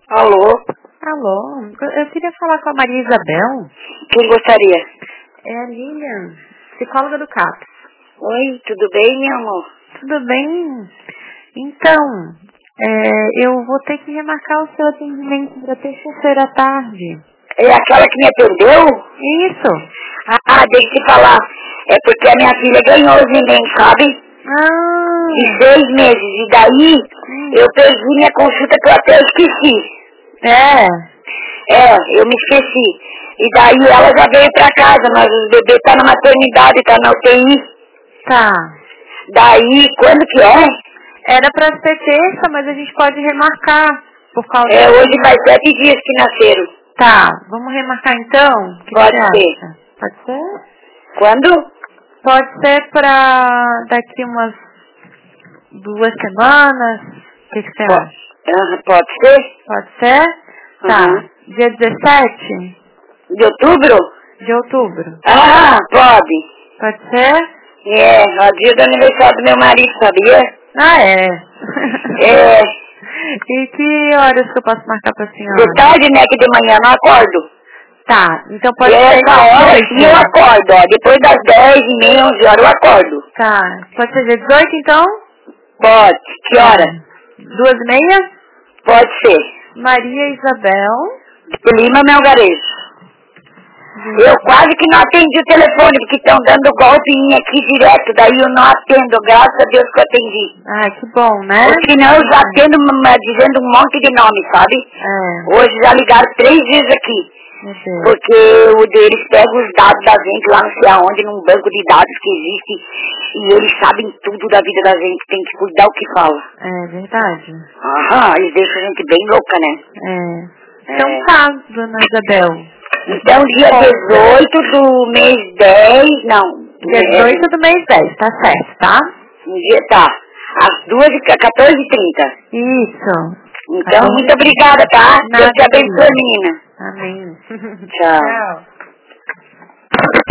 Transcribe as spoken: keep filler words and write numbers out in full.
Alô? Alô, eu queria falar com a Maria Isabel. Quem gostaria? É a Lilian, psicóloga do CAPS. Oi, tudo bem, meu amor? Tudo bem? Então, é, eu vou ter que remarcar o seu atendimento para terça-feira à tarde. É aquela que me atendeu? Isso. Ah, deixa eu te falar. É porque a minha filha ganhou os neném, sabe? Ah. De seis meses. E daí, Hum. eu perdi minha consulta que eu até esqueci. É. É, eu me esqueci. E daí ela já veio pra casa, mas o bebê tá na maternidade, tá na U T I. Tá. Daí, quando que é? Era para ser terça, mas a gente pode remarcar por causa É, hoje de... faz sete dias que nasceram. Tá, vamos remarcar então? O que Pode você ser. acha? Pode ser? Quando? Pode ser pra daqui umas duas semanas. O que, que você Po- acha? ah, pode ser? Pode ser? Tá. Aham. Dia dezessete De outubro? de outubro. Ah, pode. Pode ser? É, é o dia do aniversário do meu marido, sabia? Ah, é. É, E que horas que eu posso marcar pra senhora? de tarde, né, que de manhã eu não acordo. Tá, então E pode ser essa dia hora sim eu dezoito. acordo, ó. Depois das dez e meia, onze horas eu acordo. Tá, pode ser dia dezoito então? Pode. Que hora? Tá. Duas e meia? Pode ser. Maria Isabel. De Lima, Melgarejo. Eu quase que não atendi o telefone, porque estão dando golpe em mim aqui direto, daí eu não atendo, graças a Deus que eu atendi. Ah, que bom, né? Ou senão eu já atendo uma- dizendo um monte de nome, sabe? É, Hoje já ligaram três vezes aqui, meu Deus. porque o deles pegam os dados da gente lá não sei aonde, num banco de dados que existe, e eles sabem tudo da vida da gente, tem que cuidar o que fala. É verdade. Aham, eles deixam a gente bem louca, né? É. É. Então tá, dona Isabel. Então dia dezoito do mês dez, não, do Dia mês, dezoito do mês dez, tá certo, tá? um dia tá, às duas e quatorze e trinta. Isso. Então, Tá. muito obrigada, tá? Deus Nada, te abençoe, querida. menina. Amém. Tchau. Tchau.